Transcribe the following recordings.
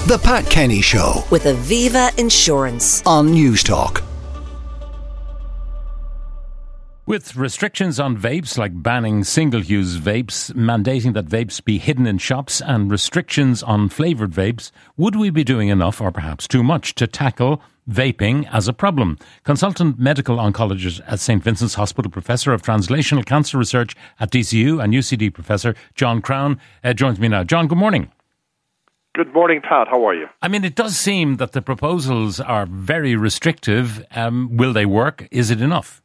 The Pat Kenny Show with Aviva Insurance on Newstalk. With restrictions on vapes, like banning single-use vapes, mandating that vapes be hidden in shops, and restrictions on flavoured vapes, would we be doing enough, or perhaps too much, to tackle vaping as a problem? Consultant medical oncologist at St. Vincent's Hospital, Professor of Translational Cancer Research at DCU and UCD Professor John Crown joins me now. John, good morning. Good morning, Pat. How are you? I mean, it does seem that the proposals are very restrictive. Will they work? Is it enough?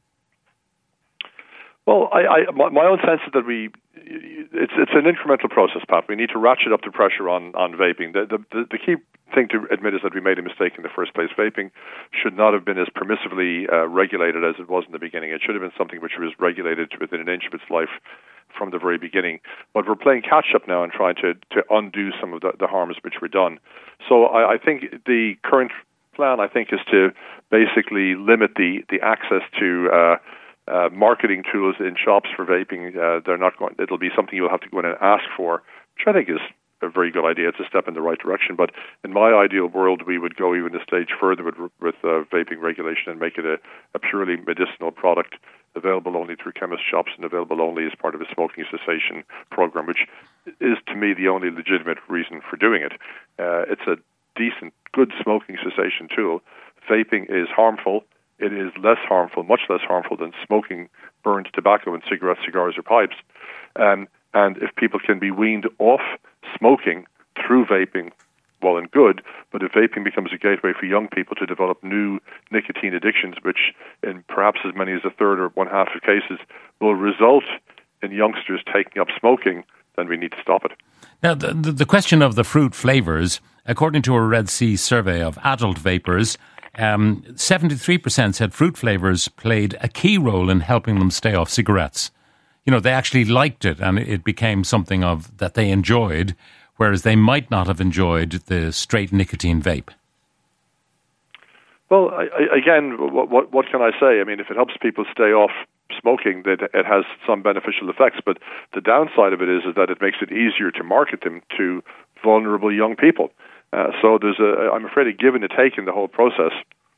Well, my own sense is that it's an incremental process, Pat. We need to ratchet up the pressure on vaping. The key thing to admit is that we made a mistake in the first place. Vaping should not have been as permissively regulated as it was in the beginning. It should have been something which was regulated within an inch of its life from the very beginning. But we're playing catch-up now and trying to undo some of the harms which were done. So I think the current plan, is to basically limit the access to marketing tools in shops for vaping. It'll be something you'll have to go in and ask for, which I think is a very good idea. It's a step in the right direction. But in my ideal world, we would go even a stage further with vaping regulation and make it a purely medicinal product, available only through chemist shops and available only as part of a smoking cessation program, which is, to me, the only legitimate reason for doing it. It's a decent, good smoking cessation tool. Vaping is harmful. It is much less harmful than smoking burned tobacco in cigarettes, cigars, or pipes. And if people can be weaned off smoking through vaping, well and good, but if vaping becomes a gateway for young people to develop new nicotine addictions, which in perhaps as many as a third or one-half of cases will result in youngsters taking up smoking, then we need to stop it. Now, the question of the fruit flavours, according to a Red C survey of adult vapers, 73% said fruit flavours played a key role in helping them stay off cigarettes. You know, they actually liked it and it became something that they enjoyed, whereas they might not have enjoyed the straight nicotine vape. Well, again, what can I say? I mean, if it helps people stay off smoking, that it has some beneficial effects, but the downside of it is that it makes it easier to market them to vulnerable young people. So I'm afraid, a give and a take in the whole process.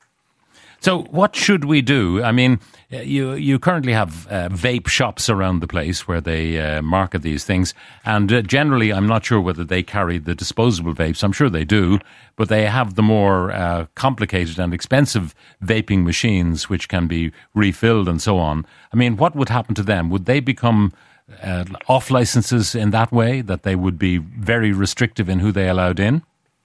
So what should we do? I mean, you currently have vape shops around the place where they market these things. And generally, I'm not sure whether they carry the disposable vapes. I'm sure they do. But they have the more complicated and expensive vaping machines, which can be refilled and so on. I mean, what would happen to them? Would they become off licenses in that way, that they would be very restrictive in who they allowed in?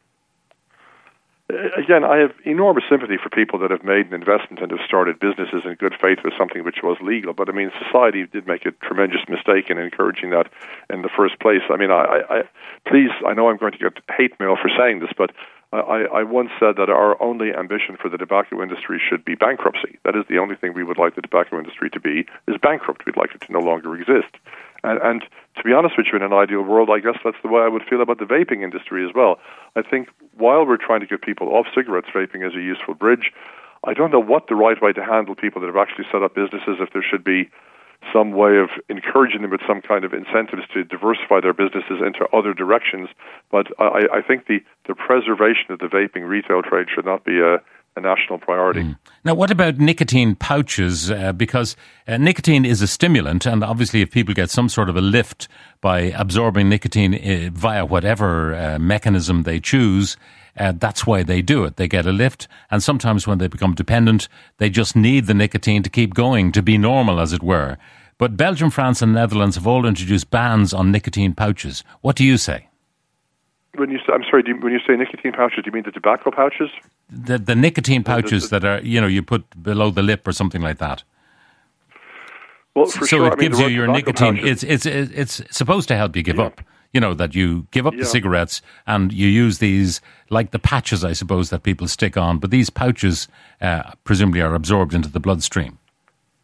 Again, I have enormous sympathy for people that have made an investment and have started businesses in good faith with something which was legal. But I mean, society did make a tremendous mistake in encouraging that in the first place. I mean, please, I know I'm going to get hate mail for saying this, but I once said that our only ambition for the tobacco industry should be bankruptcy. That is the only thing we would like the tobacco industry to be, is bankrupt. We'd like it to no longer exist. And to be honest with you, in an ideal world, I guess that's the way I would feel about the vaping industry as well. I think while we're trying to get people off cigarettes, vaping is a useful bridge. I don't know what the right way to handle people that have actually set up businesses, if there should be some way of encouraging them with some kind of incentives to diversify their businesses into other directions. But I think the preservation of the vaping retail trade should not be a national priority. Now, what about nicotine pouches? Because nicotine is a stimulant, and obviously if people get some sort of a lift by absorbing nicotine via whatever mechanism they choose, that's why they do it. They get a lift, and sometimes when they become dependent, they just need the nicotine to keep going, to be normal, as it were. But Belgium, France and Netherlands have all introduced bans on nicotine pouches. What do you say? When you say nicotine pouches, do you mean the tobacco pouches? The nicotine pouches that are, you put below the lip or something like that. Well, for so sure. it gives you your nicotine. Pouches. It's supposed to help you give up. You know, that you give up the cigarettes and you use these, like the patches, I suppose, that people stick on. But these pouches presumably are absorbed into the bloodstream.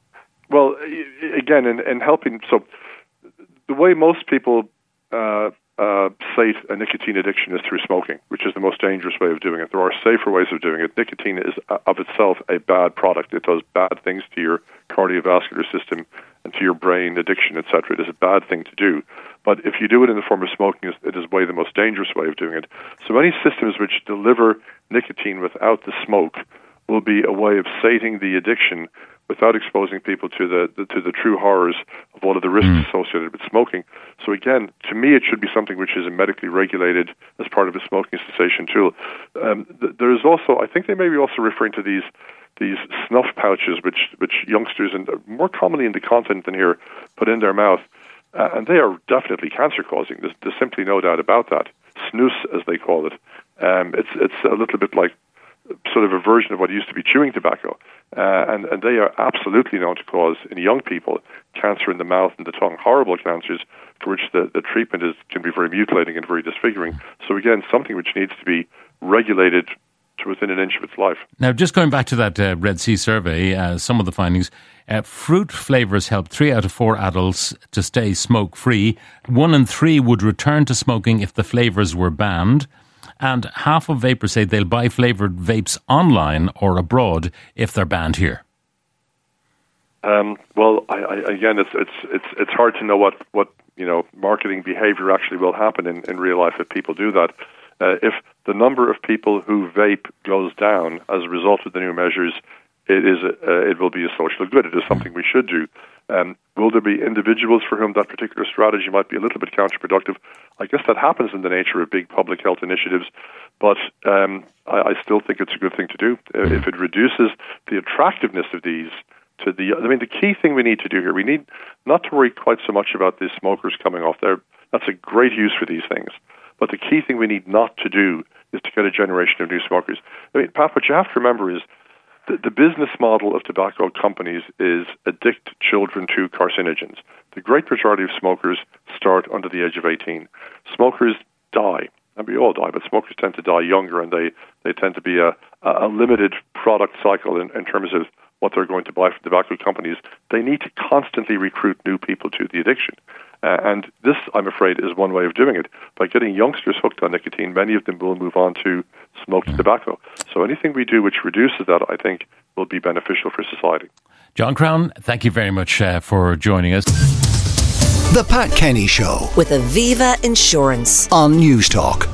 Well, again, in helping, so the way most people sate a nicotine addiction is through smoking, which is the most dangerous way of doing it. There are safer ways of doing it. Nicotine is of itself a bad product. It does bad things to your cardiovascular system and to your brain, addiction, etc. It is a bad thing to do. But if you do it in the form of smoking, it is the most dangerous way of doing it. So any systems which deliver nicotine without the smoke will be a way of sating the addiction without exposing people to the true horrors of all of the risks associated with smoking. So again, to me, it should be something which is medically regulated as part of a smoking cessation tool. There is also, I think they may be also referring to these snuff pouches, which youngsters, and more commonly in the continent than here, put in their mouth, and they are definitely cancer-causing. There's simply no doubt about that. Snus, as they call it. It's a little bit like sort of a version of what used to be chewing tobacco. And they are absolutely known to cause, in young people, cancer in the mouth and the tongue, horrible cancers for which the treatment can be very mutilating and very disfiguring. So again, something which needs to be regulated to within an inch of its life. Now, just going back to that Red C survey, some of the findings, fruit flavours help 3 out of 4 adults to stay smoke-free. 1 in 3 would return to smoking if the flavours were banned. And half of vapers say they'll buy flavoured vapes online or abroad if they're banned here. Well, again, it's hard to know what marketing behaviour actually will happen in real life if people do that. If the number of people who vape goes down as a result of the new measures, it will be a social good. It is something we should do. Will there be individuals for whom that particular strategy might be a little bit counterproductive? I guess that happens in the nature of big public health initiatives, but I still think it's a good thing to do. If it reduces the attractiveness of these to the key thing we need to do here, we need not to worry quite so much about the smokers coming off there. That's a great use for these things. But the key thing we need not to do is to get a generation of new smokers. Pat, what you have to remember is the business model of tobacco companies is addict children to carcinogens. The great majority of smokers start under the age of 18. Smokers die, and we all die, but smokers tend to die younger, and they tend to be a limited product cycle in terms of what they're going to buy from tobacco companies. They need to constantly recruit new people to the addiction. And this, I'm afraid, is one way of doing it. By getting youngsters hooked on nicotine, many of them will move on to smoked tobacco. So anything we do which reduces that, I think, will be beneficial for society. John Crown, thank you very much for joining us. The Pat Kenny Show with Aviva Insurance on News Talk.